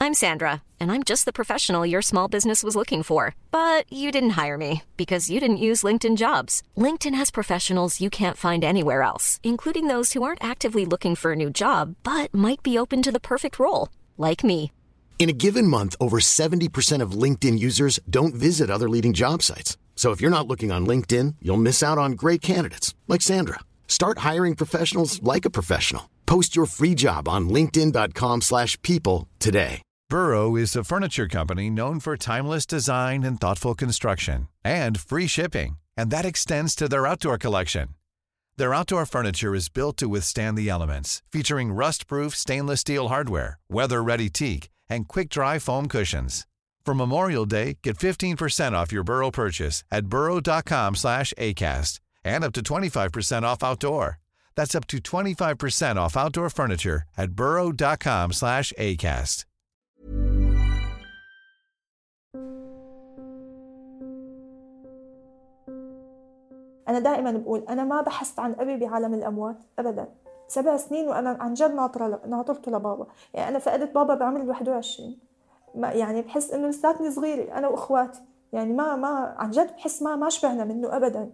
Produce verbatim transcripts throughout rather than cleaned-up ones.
I'm Sandra, and I'm just the professional your small business was looking for. But you didn't hire me because you didn't use LinkedIn Jobs. LinkedIn has professionals you can't find anywhere else, including those who aren't actively looking for a new job, but might be open to the perfect role, like me. In a given month, over seventy percent of LinkedIn users don't visit other leading job sites. So if you're not looking on LinkedIn, you'll miss out on great candidates like Sandra. Start hiring professionals like a professional. Post your free job on linkedin dot com slash people today. Burrow is a furniture company known for timeless design and thoughtful construction and free shipping, and that extends to their outdoor collection. Their outdoor furniture is built to withstand the elements, featuring rust-proof stainless steel hardware, weather-ready teak, and quick-dry foam cushions. For Memorial Day, get fifteen percent off your Burrow purchase at burrow dot com slash acast and up to twenty-five percent off outdoor. That's up to twenty-five percent off outdoor furniture at burrow dot com slash acast. أنا دائما بقول أنا ما بحثت عن أبي بعالم الأموات أبدا. سبع سنين وأنا عن جد ناطرة ناطرته لبابا. يعني أنا فقدت بابا بعمر واحد وعشرين. ما يعني بحس إنه لساتني صغيرة أنا وأخواتي. يعني ما ما عن جد بحس ما ما شبعنا منه أبدا.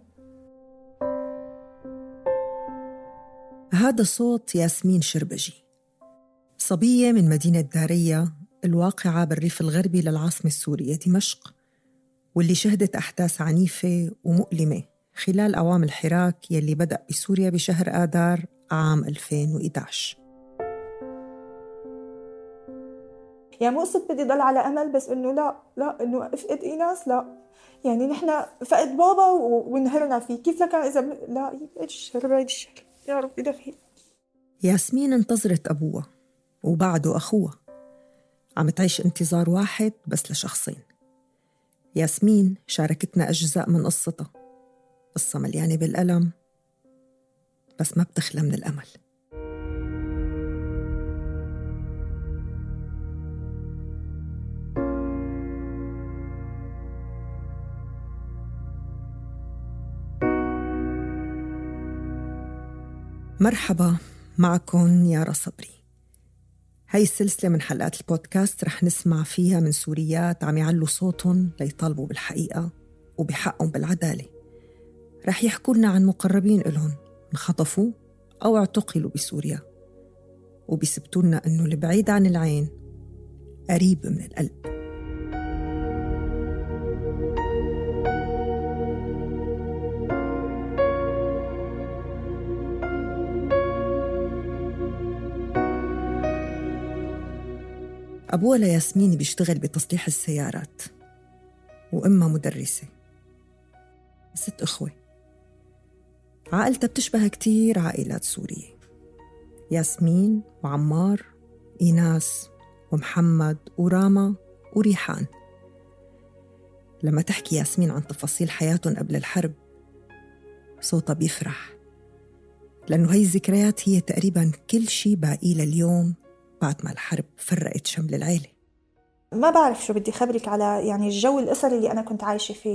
هذا صوت ياسمين شربجي، صبية من مدينة دارية الواقعة بالريف الغربي للعاصمة السورية دمشق، واللي شهدت أحداث عنيفة ومؤلمة خلال أعوام الحراك يلي بدأ بسوريا بشهر آذار عام ألفين وإحدى عشر. يعني مو قصة بدي ضل على أمل، بس إنه لا لا إنه أفقد إيناس لا. يعني نحن فقد بابا ونهرنا فيه، كيف لكان إذا لا يبعد الشر بعد الشر يا رب دخيل. ياسمين انتظرت أبوها وبعده أخوها، عم تعيش انتظار واحد بس لشخصين. ياسمين شاركتنا أجزاء من قصتها، قصة مليانة بالألم بس ما بتخلى من الأمل. مرحبا معكم يارا صبري. هاي السلسلة من حلقات البودكاست رح نسمع فيها من سوريات عم يعلوا صوتهم ليطالبوا بالحقيقة وبحقهم بالعدالة. رح يحكوا لنا عن مقربين إلهم انخطفوا أو اعتقلوا بسوريا، وبيثبتوا لنا إنه البعيد عن العين قريب من القلب. أبوها لياسمين بيشتغل بتصليح السيارات، وأمها مدرسة. ست أخوة، عائلتها بتشبه كتير عائلات سورية: ياسمين وعمار، إيناس ومحمد وراما وريحان. لما تحكي ياسمين عن تفاصيل حياتهم قبل الحرب صوتها بيفرح، لأنه هاي الذكريات هي تقريباً كل شي باقي لليوم بعد ما الحرب فرقت شمل العيلة. ما بعرف شو بدي خبرك على يعني الجو الأسري اللي أنا كنت عايشة فيه.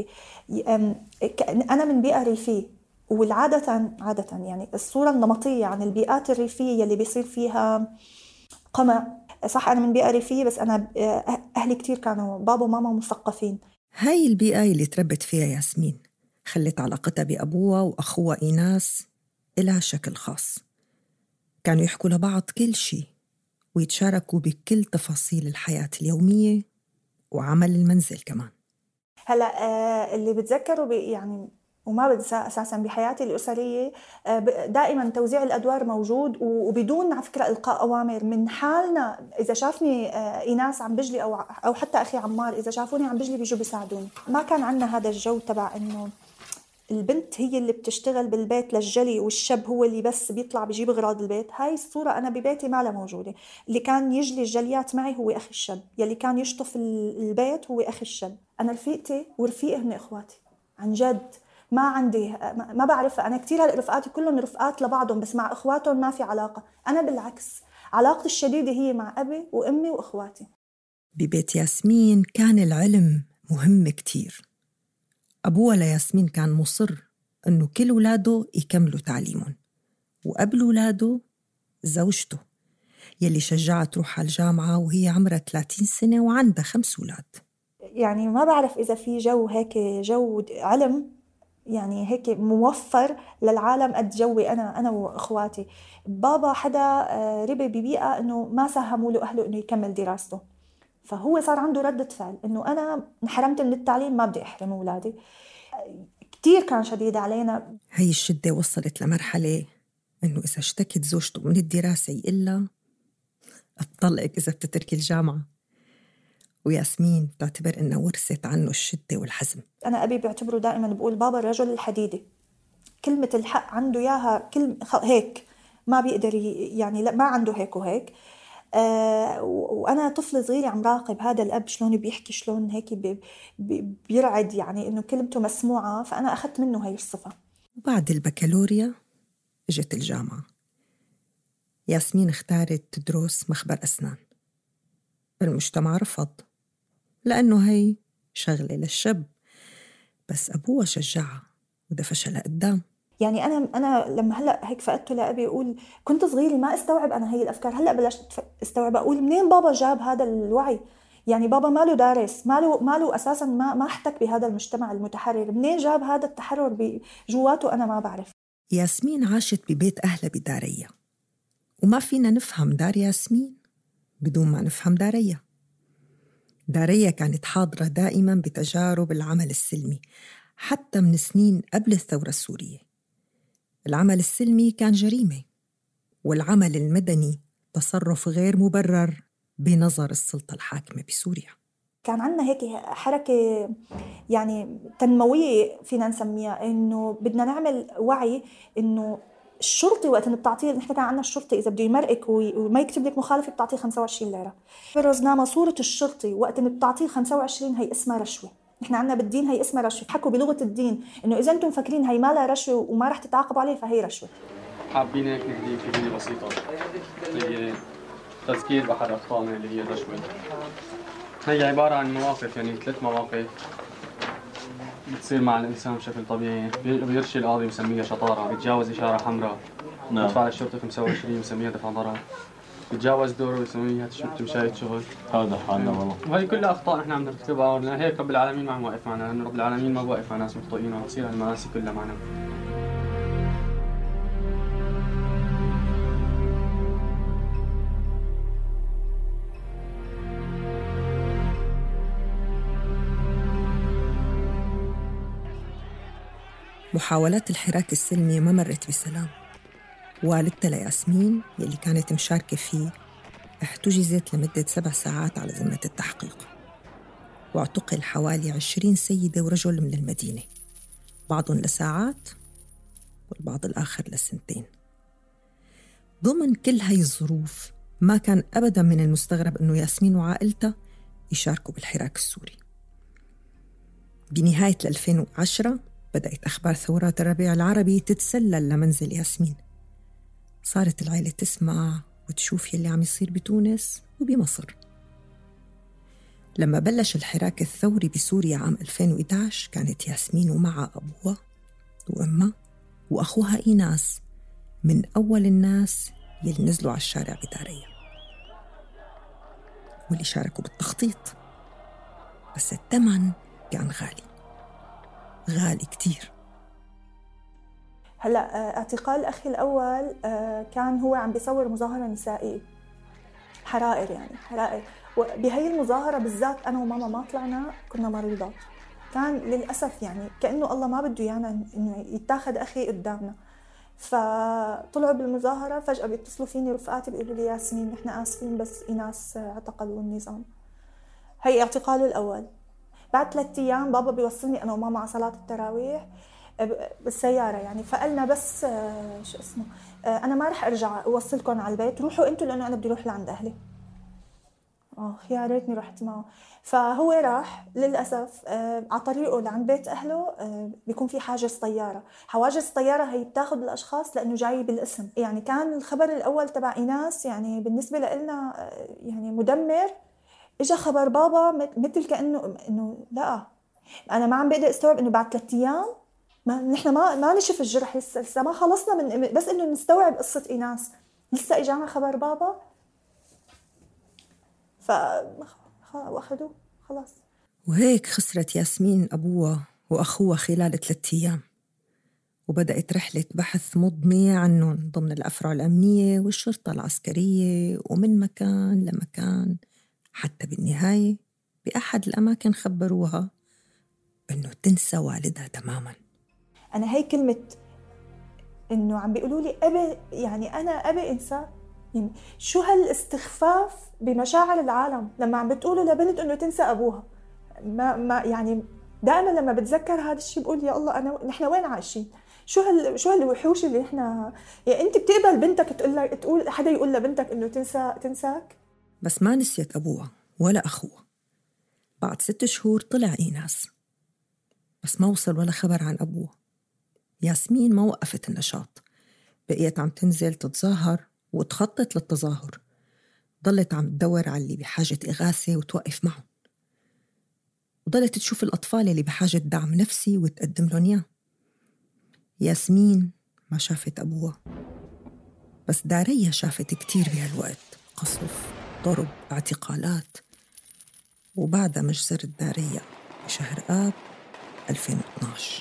أنا من بيئة ريفية، والعادة عادة يعني الصورة النمطية عن البيئات الريفية اللي بيصير فيها قمع. صح أنا من بيئة ريفية، بس أنا أهلي كتير كانوا بابا وماما مثقفين. هاي البيئة اللي تربت فيها ياسمين خلت علاقتها بأبوها وأخوها إيناس إلها شكل خاص. كانوا يحكوا لبعض كل شي ويتشاركوا بكل تفاصيل الحياة اليومية وعمل المنزل كمان. هلأ آه اللي بتذكره يعني وما بنسى أساساً بحياتي الأسرية، آه دائماً توزيع الأدوار موجود، وبدون على فكرة إلقاء أوامر من حالنا. إذا شافني آه إيناس عم بجلي أو أو حتى أخي عمار إذا شافوني عم بجلي بيجوا بيساعدوني. ما كان عنا هذا الجو تبع إنه البنت هي اللي بتشتغل بالبيت للجلي والشاب هو اللي بس بيطلع بيجيب أغراض البيت. هاي الصورة أنا ببيتي ما لها موجودة. اللي كان يجلي الجليات معي هو أخي الشاب، يلي كان يشطف البيت هو أخي الشاب. أنا رفيقتي ورفيقي هن إخواتي عن جد. ما عندي ما بعرف، أنا كتير رفقاتي كلهم رفقات لبعضهم، بس مع إخواتهم ما في علاقة. أنا بالعكس علاقتي الشديدة هي مع أبي وأمي وإخواتي. ببيت ياسمين كان العلم مهم كتير. أبوها لياسمين كان مصر أنه كل ولاده يكملوا تعليمهم، وقبل ولاده زوجته. يلي شجعها تروح على الجامعة وهي عمرها ثلاثين سنة وعندها خمس أولاد. يعني ما بعرف إذا في جو هيك جو علم يعني هيك موفر للعالم قد جوي أنا أنا وإخواتي. بابا حدا ربي ببيئة إنه ما ساهموا له أهله إنه يكمل دراسته، فهو صار عنده ردة فعل إنه أنا انحرمت من التعليم ما بدي أحرم أولادي. كتير كان شديد علينا. هي الشدة وصلت لمرحلة إنه إذا اشتكت زوجته من الدراسة يقلها أطلقك إذا بتتركي الجامعة. وياسمين تعتبر إنها ورثت عنه الشدة والحزم. أنا أبي بعتبره دائما بقول بابا الرجل الحديدي، كلمة الحق عنده ياها كلمة هيك ما بيقدر يعني لا ما عنده هيك وهيك. آه وأنا طفل صغير عم راقب هذا الأب شلون بيحكي شلون هيك بي بي بيرعد يعني إنه كلمته مسموعة، فأنا أخذت منه هاي الصفة. وبعد البكالوريا اجت الجامعة. ياسمين اختارت تدرس مخبر أسنان. المجتمع رفض لأنه هي شغلة للشاب، بس أبوها شجعها ودفشها لقدام. يعني أنا أنا لما هلأ هيك فقدته لأبي أقول كنت صغيرة ما استوعب أنا هاي الأفكار، هلأ بلشت استوعب أقول منين بابا جاب هذا الوعي؟ يعني بابا ماله دارس، ماله ماله أساساً ما ما احتك بهذا المجتمع المتحرر، منين جاب هذا التحرر بجواته أنا ما بعرف. ياسمين عاشت ببيت أهلها بدارية، وما فينا نفهم دار ياسمين بدون ما نفهم دارية. دارية كانت حاضرة دائماً بتجارب العمل السلمي حتى من سنين قبل الثورة السورية. العمل السلمي كان جريمة، والعمل المدني تصرف غير مبرر بنظر السلطة الحاكمة بسوريا. كان عندنا هيك حركة يعني تنموية فينا نسميها، إنه بدنا نعمل وعي إنه الشرطي وقت إنه بتعطيه، نحن كان عندنا الشرطي إذا بده يمرقك وما يكتب لك مخالفة بتعطيه خمسة وعشرين ليرة. برزنامة صورة الشرطي وقت إنه بتعطيه خمسة وعشرين هي اسمها رشوة. نحن عندنا بالدين هي اسمها رشوة، حكوا بلغة الدين إنه إذا أنتم فاكرين هي ما لها رشوة وما رح تتعاقبوا عليه فهي رشوة. حابين هيك نهديك هدية بسيطة هي تذكير بأحد أخطائنا اللي هي الرشوة. هي عبارة عن مواقف، يعني ثلاث مواقف بتصير مع الإنسان بشكل طبيعي. بيرشي القاضي مسميها شطارة، بيتجاوز إشارة حمراء بدفع للشرطة خمسة وعشرين مسميها دفع ضرر، بيتجاوز دوره ويسميها تمشاية شغل. هذا حالنا والله. وهي كلها أخطاء نحن عم نرتكبها، لأن هيك رب العالمين ما عم واقف معنا، لأن رب العالمين ما واقف مع ناس مخطئين وتصير المآسي كلها معنا. محاولات الحراك السلمي ما مرت بسلام. والدتها لياسمين يلي كانت مشاركة فيه احتجزت لمدة سبع ساعات على ذمة التحقيق، واعتقل حوالي عشرين سيدة ورجل من المدينة، بعضهم لساعات والبعض الآخر لسنتين. ضمن كل هاي الظروف ما كان أبداً من المستغرب أنه ياسمين وعائلتها يشاركوا بالحراك السوري. بنهاية ألفين وعشرة بدأت أخبار ثورات الربيع العربي تتسلل لمنزل ياسمين. صارت العائلة تسمع وتشوف يلي عم يصير بتونس وبمصر. لما بلش الحراك الثوري بسوريا عام ألفين وإحدى عشر كانت ياسمين ومعها أبوها وأمها وأخوها إيناس من أول الناس يلي نزلوا على الشارع بدارية واللي شاركوا بالتخطيط. بس الثمن كان غالي غالي كتير. هلأ اعتقال أخي الأول كان هو عم بيصور مظاهرة نسائية، حرائر يعني حرائر، وبهي المظاهرة بالذات أنا وماما ما طلعنا، كنا مريضات. كان للأسف يعني كأنه الله ما بده يانا إنه يتاخد أخي قدامنا. فطلعوا بالمظاهرة، فجأة بيتصلوا فيني رفقاتي بيقولوا لي ياسمين نحن آسفين بس إيناس اعتقلوا النظام. هي اعتقاله الأول. بعد ثلاثة أيام بابا بيوصلني أنا وماما على صلاة التراويح بالسيارة يعني، فقلنا بس شو اسمه أنا ما رح أرجع أوصلكم على البيت، روحوا أنتوا لأنه أنا بدي أروح لعند أهلي. آه يا ريتني رحت معه. فهو راح للأسف على طريقه لعند بيت أهله بيكون في حاجز طيارة. حواجز الطيارة هي بتاخد الأشخاص لأنه جاي بالاسم. يعني كان الخبر الأول تبع إيناس يعني بالنسبة لنا يعني مدمر. إجا خبر بابا مثل كأنه إنه لا أنا ما عم بقدر استوعب إنه بعد ثلاثة أيام ما نحن ما ما نشوف الجرح، لسه لسه ما خلصنا من بس إنه نستوعب قصة إيناس. لسه إجانا خبر بابا فأخذوه خلاص. وهيك خسرت ياسمين أبوها وأخوها خلال ثلاثة أيام، وبدأت رحلة بحث مضنية عنهم ضمن الأفرع الأمنية والشرطة العسكرية، ومن مكان لمكان، حتى بالنهاية بأحد الأماكن خبروها إنه تنسى والدها تماماً. أنا هاي كلمة إنه عم بيقولوا لي أبي، يعني أنا أبي إنسى، يعني شو هالاستخفاف بمشاعر العالم لما عم بتقولوا لبنت إنه تنسى أبوها. ما ما يعني دائما لما بتذكر هذا الشيء بقول يا الله أنا نحن وين عايشين؟ شو هال شو هالوحوش اللي إحنا، يعني أنت بتقبل بنتك تقول لك تقول حدا يقول لبنتك إنه تنسى تنساك؟ بس ما نسيت أبوها ولا أخوها. بعد ست شهور طلع إيناس، بس ما وصل ولا خبر عن أبوها. ياسمين ما وقفت النشاط، بقيت عم تنزل تتظاهر وتخطط للتظاهر، ضلت عم تدور على اللي بحاجة إغاثة وتوقف معهم، وضلت تشوف الأطفال اللي بحاجة دعم نفسي وتقدم لهم إياه. ياسمين ما شافت أبوها، بس داريا شافت كتير بهالوقت، قصف، ضرب، اعتقالات. وبعدها مجزرة داريا بشهر آب ألفين واثناشر.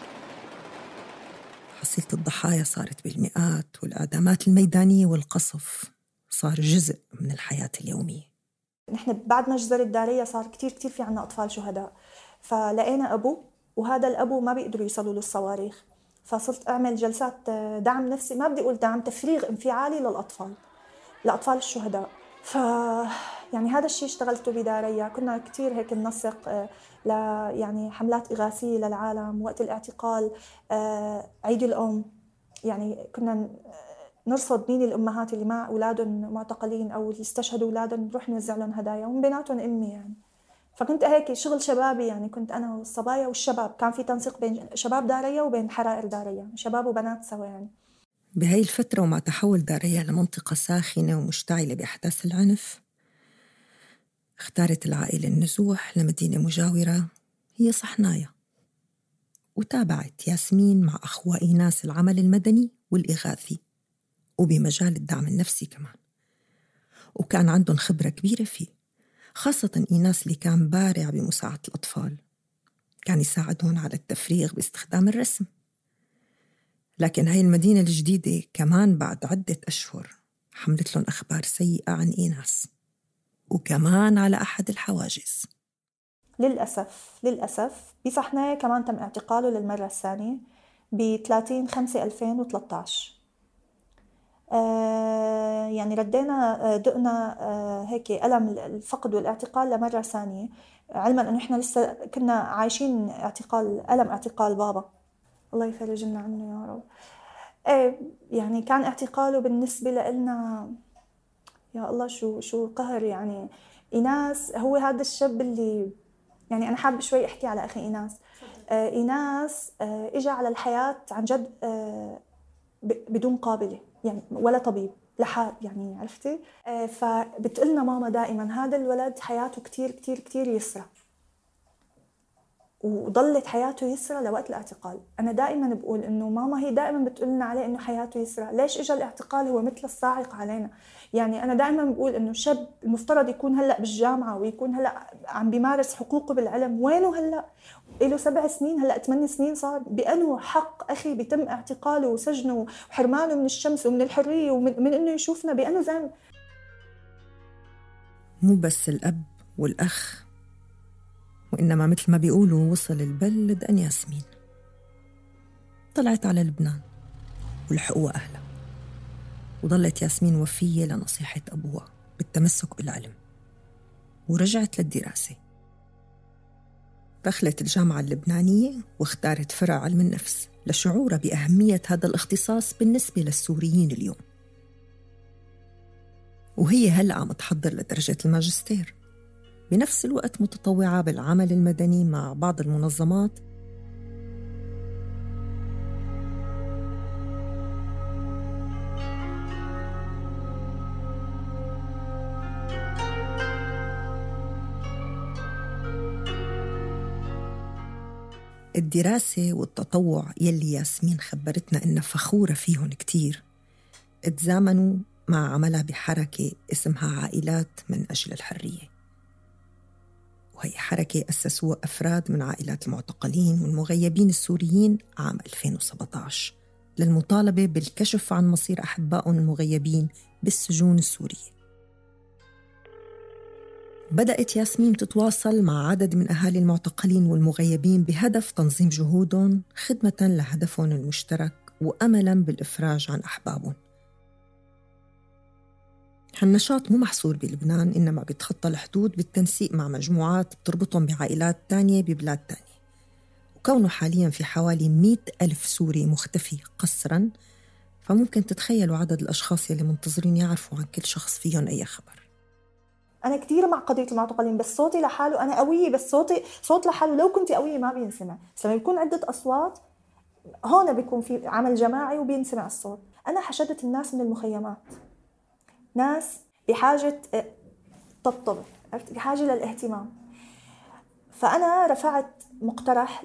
حصيلة الضحايا صارت بالمئات، والإعدامات الميدانية والقصف صار جزء من الحياة اليومية. نحن بعد مجزرة داريا صار كتير كتير في عنا أطفال شهداء، فلقينا أبو، وهذا الأبو ما بيقدروا يوصلوا للصواريخ، فصرت أعمل جلسات دعم نفسي، ما بدي أقول دعم، تفريغ انفعالي للأطفال لأطفال الشهداء. ف يعني هذا الشيء اشتغلته بداريا. كنا كتير هيك ننسق ل يعني حملات إغاثية للعالم وقت الاعتقال، عيد الأم، يعني كنا نرصد مين الأمهات اللي مع أولادهم معتقلين أو اللي استشهدوا أولادهم، نروح نوزع لهم هدايا، ومن بيناتهم أمي يعني. فكنت هيك شغل شبابي، يعني كنت أنا والصبايا والشباب، كان في تنسيق بين شباب داريا وبين حرائر داريا، شباب وبنات سوا يعني. بهاي الفترة ومع تحول داريا لمنطقة ساخنة ومشتعلة بأحداث العنف، اختارت العائلة النزوح لمدينة مجاورة هي صحنايا، وتابعت ياسمين مع أخوها إيناس العمل المدني والإغاثي وبمجال الدعم النفسي كمان، وكان عندهم خبرة كبيرة فيه، خاصة إيناس اللي كان بارع بمساعدة الأطفال، كان يساعدهم على التفريغ باستخدام الرسم. لكن هاي المدينة الجديدة كمان بعد عدة أشهر حملت لهم أخبار سيئة عن إيناس، وكمان على أحد الحواجز. للأسف للأسف بصحنايا كمان تم اعتقاله للمرة الثانية ب ثلاثين خمسة ألفين وثلاثة عشر. آه يعني ردينا دقنا آه هيك ألم الفقد والاعتقال لمرة ثانية، علما أنه إحنا لسه كنا عايشين اعتقال ألم اعتقال بابا، الله يفرج لنا عنه يا رب. آه يعني كان اعتقاله بالنسبة لنا يا الله شو شو قهر. يعني إيناس هو هذا الشاب اللي يعني أنا حابة شوي أحكي على أخي إيناس. آه إيناس آه إجا على الحياة عن جد آه بدون قابلة، يعني ولا طبيب لحال، يعني عرفتي. آه فبتقلنا ماما دائما هذا الولد حياته كتير كتير كتير يسرى، وضلت حياته يسرى لوقت الاعتقال. أنا دائما بقول إنه ماما هي دائما بتقولنا عليه إنه حياته يسرى، ليش إجا الاعتقال هو مثل الصاعق علينا؟ يعني أنا دائما بقول إنه شاب المفترض يكون هلأ بالجامعة ويكون هلأ عم بيمارس حقوقه بالعلم، وينه هلأ؟ إله سبع سنين هلأ ثمان سنين صار، بأنه حق أخي بيتم اعتقاله وسجنه وحرمانه من الشمس ومن الحرية ومن من إنه يشوفنا بأنه ذنب. مو بس الأب والأخ، وإنما مثل ما بيقولوا وصل البل لدقن ياسمين. طلعت على لبنان ولحقوها أهلها، وظلت ياسمين وفية لنصيحة أبوها بالتمسك بالعلم، ورجعت للدراسة. دخلت الجامعة اللبنانية واختارت فرع علم النفس لشعورها بأهمية هذا الاختصاص بالنسبة للسوريين اليوم. وهي هلأ عم تحضر لدرجة الماجستير، بنفس الوقت متطوعة بالعمل المدني مع بعض المنظمات. الدراسة والتطوع يلي ياسمين خبرتنا إنها فخورة فيهم كتير اتزامنوا مع عملها بحركة اسمها عائلات من أجل الحرية، وهي حركة أسسوها أفراد من عائلات المعتقلين والمغيبين السوريين عام ألفين وسبعة عشر للمطالبة بالكشف عن مصير أحبائهم المغيبين بالسجون السورية. بدأت ياسمين تتواصل مع عدد من أهالي المعتقلين والمغيبين بهدف تنظيم جهودهم خدمة لهدفهم المشترك وأملاً بالإفراج عن أحبابهم. هالنشاط مو محصور بلبنان، إنما بيتخطى الحدود بالتنسيق مع مجموعات بتربطهم بعائلات تانية ببلاد تانية، وكونه حالياً في حوالي مئة ألف سوري مختفي قسراً، فممكن تتخيلوا عدد الأشخاص يلي منتظرين يعرفوا عن كل شخص فيهم أي خبر. أنا كتير مع قضية المعتقلين، بس صوتي لحاله أنا قوية، بس صوتي صوت لحاله لو كنت قوية ما بينسمع. بس لما يكون عدة أصوات هون بيكون في عمل جماعي وبينسمع الصوت. أنا حشدت الناس من المخيمات، ناس بحاجة طبطب، بحاجة للاهتمام. فأنا رفعت مقترح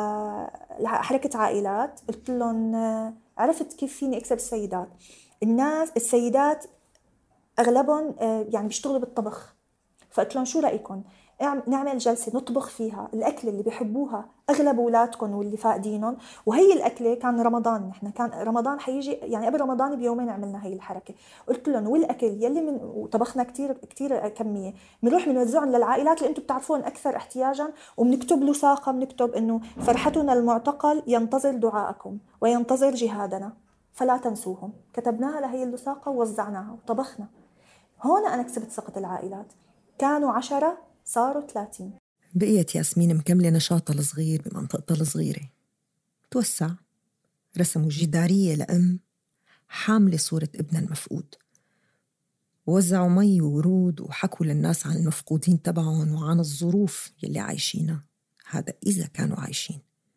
لحركة عائلات، قلت لهم عرفت كيف فيني أكسب السيدات. الناس السيدات أغلبهم يعني بيشتغلوا بالطبخ، فقلت لهم شو رأيكم نعمل جلسة نطبخ فيها الأكل اللي بيحبوها أغلب أولادكم واللي فاقدينهم. وهي الأكلة كان رمضان، نحن كان رمضان حيجي يعني قبل رمضان بيومين عملنا هي الحركة. قلت لهم والأكل يلي من وطبخنا كتير كتير كمية بنروح بنوزعهم للعائلات اللي أنتم بتعرفون أكثر احتياجا، وبنكتب له ساقة، بنكتب إنه فرحتنا المعتقل ينتظر دعاءكم وينتظر جهادنا فلا تنسوهم. كتبناها لهي اللساقة ووزعناها وطبخنا. هون أنا كسبت ثقة العائلات، كانوا عشرة صاروا ثلاثين. بقيت ياسمين مكملة نشاطها الصغير بمنطقتها الصغيرة. توسع، رسموا جدارية لأم حاملة صورة ابنها المفقود، ووزعوا مي وورود وحكوا للناس عن المفقودين تبعهم وعن الظروف يلي عايشينها، هذا إذا كانوا عايشين.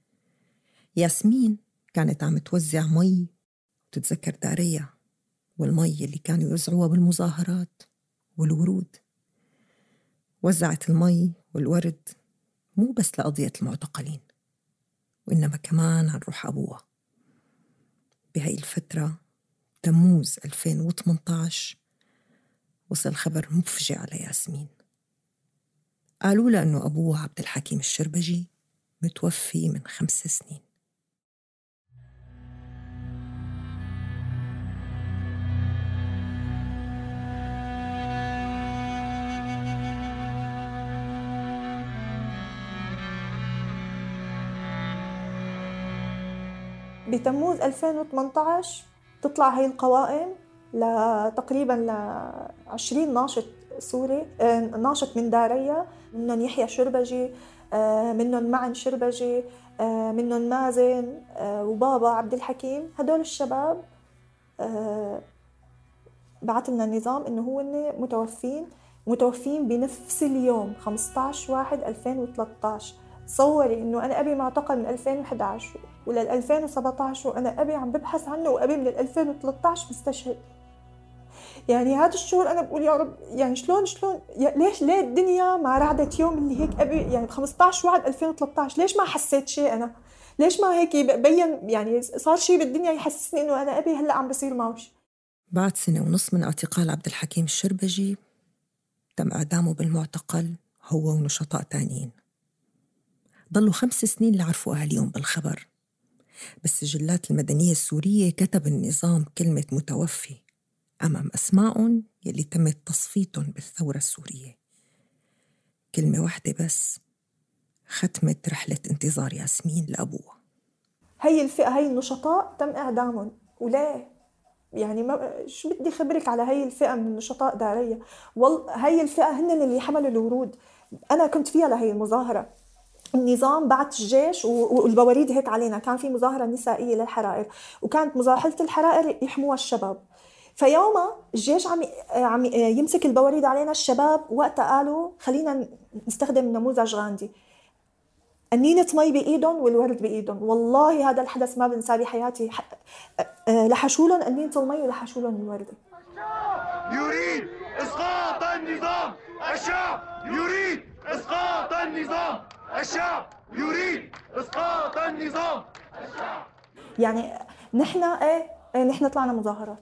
ياسمين كانت عم توزع مي وتتذكر داريا والمي اللي كانوا يوزعوها بالمظاهرات والورود. وزعت المي والورد مو بس لقضية المعتقلين، وإنما كمان عن روح أبوها. بهاي الفترة تموز ألفين وثمانية عشر وصل خبر مفجع على ياسمين. قالوا لها أنه أبوها عبد الحكيم الشربجي متوفي من خمس سنين. بتموز ألفين وثمانية عشر تطلع هاي القوائم لتقريبا ل عشرين ناشط سوري، ناشط من داريا، منهم يحيى شربجي، منهم معن شربجي، منهم مازن وبابا عبد الحكيم. هدول الشباب بعت لنا النظام انه هو متوفين متوفين بنفس اليوم خمسة عشر واحد ألفين وثلاثة عشر. تصوري انه انا ابي معتقل من ألفين وإحدى عشر ولل ألفين وسبعة عشر وانا ابي عم ببحث عنه، وابي من ألفين وثلاثة عشر مستشهد. يعني هذا الشعور انا بقول يا رب، يعني شلون شلون ليش ليه الدنيا ما رعدت يوم اللي هيك ابي، يعني ب خمسة عشر واحد ألفين وثلاثة عشر ليش ما حسيت شيء انا؟ ليش ما هيك بين يعني صار شيء بالدنيا يحسسني انه انا ابي هلا عم بصير معه شيء. بعد سنة ونص من اعتقال عبد الحكيم الشربجي تم اعدامه بالمعتقل هو ونشطاء تانيين. ضلوا خمس سنين لعرفوا أهاليهم بالخبر، بس السجلات المدنية السورية كتب النظام كلمة متوفي أمام أسمائهم يلي تمت تصفيتهم بالثورة السورية. كلمة واحدة بس ختمت رحلة انتظار ياسمين لأبوها. هاي الفئة، هاي النشطاء تم إعدامهم. وليه؟ يعني ما شو بدي خبرك على هاي الفئة من نشطاء دارية. والله هاي الفئة هن اللي حملوا الورود. أنا كنت فيها لهي المظاهرة. النظام بعت الجيش والبواريد هيك علينا. كان في مظاهرة نسائية للحرائر، وكانت مظاهرة الحرائر يحموها الشباب. فيوما الجيش عم عم يمسك البواريد علينا. الشباب وقتها قالوا خلينا نستخدم نموذج غاندي، أنينة مي بإيدهم والورد بإيدهم. والله هذا الحدث ما بنساه بحياتي. لحشولهم أنينة المي ولحشولهم الورد. يريد إسقاط النظام. الشعب يريد إسقاط النظام. الشعب يريد إسقاط النظام. يعني نحن إيه, إيه نحن طلعنا مظاهرات،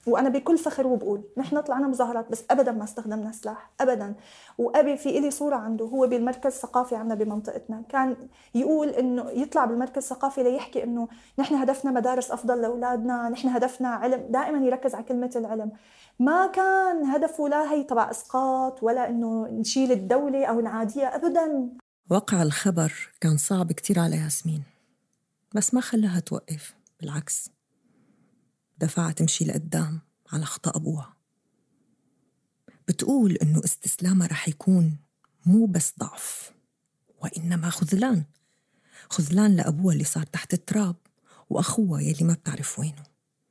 وأنا بكل فخر وبقول نحن طلعنا مظاهرات بس أبداً ما استخدمنا سلاح أبداً. وأبي في إلي صورة عنده هو بالمركز الثقافي عنا بمنطقتنا، كان يقول إنه يطلع بالمركز الثقافي ليحكي إنه نحن هدفنا مدارس أفضل لأولادنا، نحن هدفنا علم، دائماً يركز على كلمة العلم. ما كان هدفه لا هي تبع إسقاط ولا إنه نشيل الدولة أو نعاديها أبداً. وقع الخبر كان صعب كتير على ياسمين، بس ما خلاها توقف، بالعكس دفعت تمشي لقدام على خطأ أبوها. بتقول إنه استسلامها رح يكون مو بس ضعف وإنما خذلان، خذلان لأبوها اللي صار تحت التراب وأخوها يلي ما بتعرف وينه.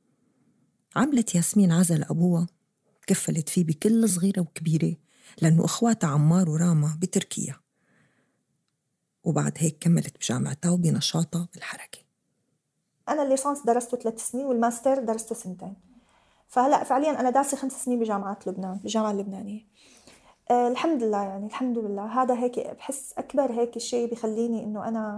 عملت ياسمين عزا لأبوها، كفلت فيه بكل صغيرة وكبيرة لأنه أخواتها عمار وراما بتركيا، وبعد هيك كملت بجامعتها وبنشاطها بالحركة. أنا الليسانس درسته ثلاث سنين والماستر درسته سنتين، فهلأ فعلياً أنا دارسة خمس سنين بجامعة لبنان، بجامعة اللبنانية. أه الحمد لله، يعني الحمد لله. هذا هيك بحس أكبر هيك شيء بيخليني إنه أنا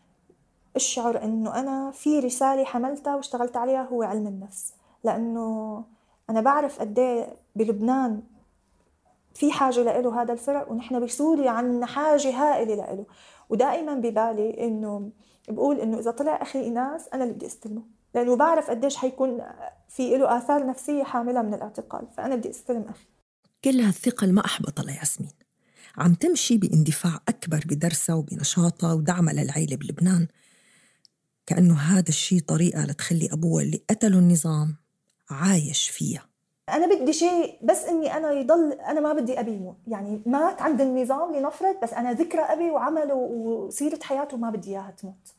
أشعر إنه أنا في رسالة حملتها واشتغلت عليها، هو علم النفس. لأنه أنا بعرف قديه بلبنان في حاجة لإله هذا الفرق، ونحن بسوريا عنا حاجة هائلة لإله. ودائما ببالي إنه بقول إنه إذا طلع أخي إيناس أنا اللي بدي استلمه، لأنه بعرف قديش حيكون في له آثار نفسية حاملة من الاعتقال، فأنا بدي استلم أخي. كل هالثقة ما أحبط لياسمين، عم تمشي باندفاع أكبر بدرسها وبنشاطها ودعمها للعيلة بلبنان، كأنه هذا الشيء طريقة لتخلي أبوها اللي قتلوا النظام عايش فيها. أنا بدي شيء بس إني أنا يضل، أنا ما بدي أبي يموت، يعني مات عند النظام لنفرض، بس أنا ذكرى أبي وعمله وسيرة حياته ما بدي إياها تموت.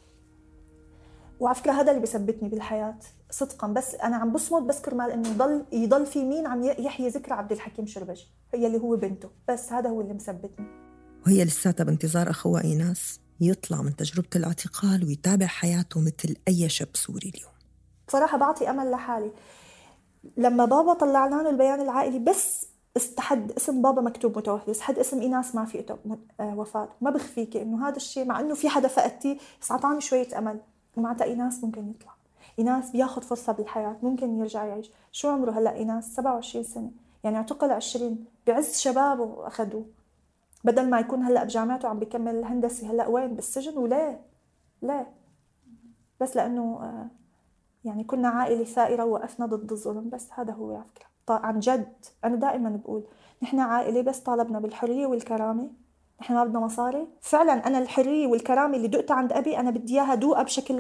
وعلى فكرة هذا اللي بيثبتني بالحياة صدقاً، بس أنا عم بصمت بس كرمال إنه يضل يضل في مين عم يحيي ذكرى عبد الحكيم شربجي، هي اللي هو بنته، بس هذا هو اللي مثبتني. وهي لساتها بانتظار أخوها إيناس يطلع من تجربة الاعتقال ويتابع حياته مثل أي شاب سوري اليوم. بصراحة بعطي أمل لحالي. لما بابا طلع لنا البيان العائلي بس استحد اسم بابا مكتوب متوفي، استحد اسم إيناس ما في وفاة. ما بخفيكي إنه هذا الشيء مع إنه في حدا فقدتي سعطاني شوية أمل، ومعتا إيناس ممكن يطلع، إيناس بياخد فرصة بالحياة، ممكن يرجع يعيش. شو عمره هلأ إيناس؟ سبعة وعشرين سنة، يعني اعتقل عشرين بعز شبابه أخذوه، بدل ما يكون هلأ بجامعته عم بيكمل الهندسة، هلأ وين؟ بالسجن. وليه؟ ليه؟ بس لأنه يعني كنا عائلة ثائرة ووقفنا ضد الظلم، بس هذا هو على فكرة. عن جد أنا دائما بقول نحن عائلة بس طالبنا بالحرية والكرامة، نحن ما بدنا مصاري. فعلا أنا الحرية والكرامة اللي دقتها عند أبي أنا بدي إياها دوقها بشكل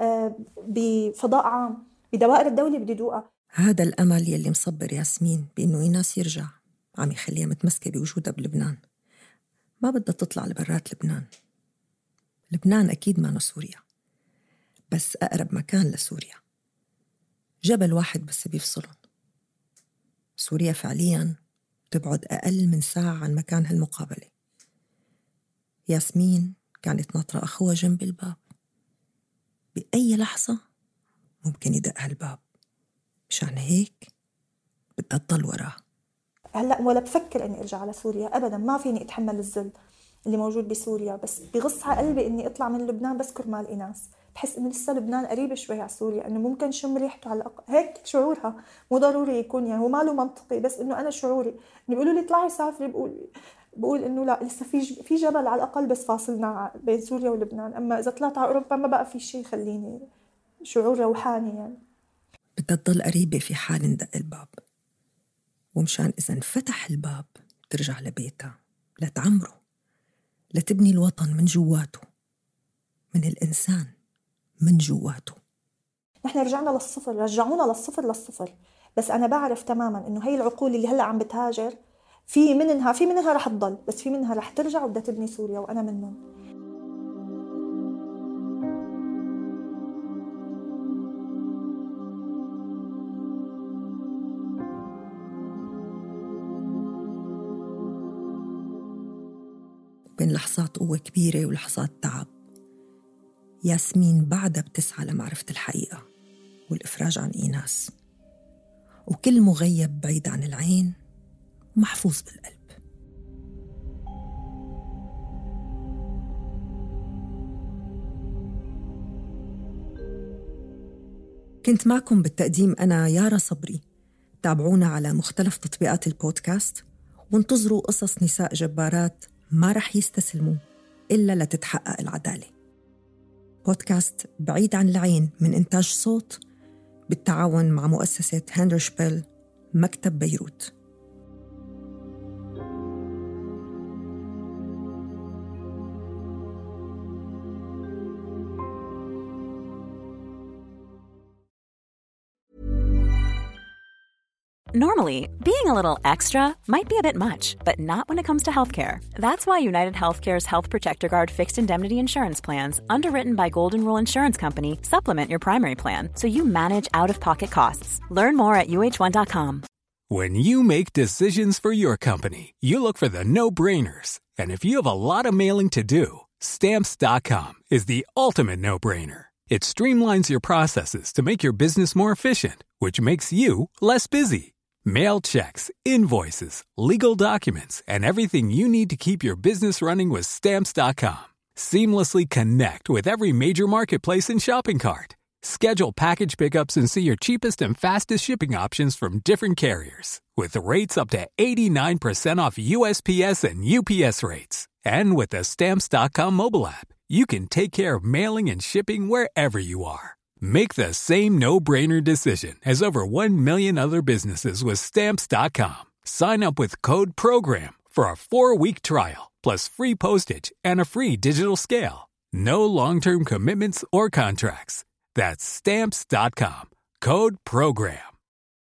بفضاء عام، بدوائر الدولة بدي دوقها. هذا الأمل يلي مصبر ياسمين بإنه إيناس يرجع عم يخليها متمسكة بوجودها بلبنان، ما بدها تطلع لبرات لبنان. لبنان أكيد ما سوريا، بس أقرب مكان لسوريا، جبل واحد بس بيفصلهم. سوريا فعلياً تبعد أقل من ساعة عن مكانها المقابلة. ياسمين كانت ناطرة أخوها جنب الباب، بأي لحظة ممكن يدقها الباب، مشان هيك بدها تضل وراه. هلأ ولا بفكر إني أرجع على سوريا أبداً، ما فيني أتحمل الذل اللي موجود بسوريا، بس بغص على قلبي إني أطلع من لبنان بس كرمال إيناس. بحس إنه لسه لبنان قريبة شوي على سوريا، إنه ممكن شم ريحته على الأقل، هيك شعورها. مو ضروري يكون يعني هو ماله منطقي، بس إنه أنا شعوري إنه بيقولوا لي طلعي سافري، بقول بقول إنه لا، لسه في في جبل على الأقل بس فاصلنا بين سوريا ولبنان. أما إذا طلعت على أوروبا ما بقى في شيء يخليني شعور روحاني يعني. بدها تضل قريبة في حال ندق الباب، ومشان إذا انفتح الباب ترجع لبيتها لتعمره، لتبني الوطن من جواته، من الإنسان من جواته. نحن رجعنا للصفر، رجعونا للصفر للصفر. بس أنا بعرف تماماً إنه هي العقول اللي هلأ عم بتهاجر في منها في منها رح تضل، بس في منها رح ترجع وبدها تبني سوريا، وأنا منهم. بين لحظات قوة كبيرة ولحظات تعب، ياسمين بعدها بتسعى لمعرفة الحقيقة والإفراج عن إيناس، وكل مغيب بعيد عن العين ومحفوظ بالقلب. كنت معكم بالتقديم أنا يارا صبري. تابعونا على مختلف تطبيقات البودكاست وانتظروا قصص نساء جبارات ما رح يستسلموا إلا لتتحقق العدالة. بودكاست بعيد عن العين من إنتاج صوت بالتعاون مع مؤسسة هندرشبيل مكتب بيروت. Normally, being a little extra might be a bit much, but not when it comes to healthcare. That's why United Healthcare's Health Protector Guard fixed indemnity insurance plans, underwritten by Golden Rule Insurance Company, supplement your primary plan so you manage out-of-pocket costs. Learn more at U H one dot com. When you make decisions for your company, you look for the no-brainers. And if you have a lot of mailing to do, Stamps dot com is the ultimate no-brainer. It streamlines your processes to make your business more efficient, which makes you less busy. Mail checks, invoices, legal documents, and everything you need to keep your business running with Stamps dot com. Seamlessly connect with every major marketplace and shopping cart. Schedule package pickups and see your cheapest and fastest shipping options from different carriers, with rates up to eighty-nine percent off U S P S and U P S rates. And with the Stamps dot com mobile app, you can take care of mailing and shipping wherever you are. Make the same no-brainer decision as over one million other businesses with Stamps dot com. Sign up with code PROGRAM for a four-week trial, plus free postage and a free digital scale. No long-term commitments or contracts. That's Stamps dot com. Code PROGRAM.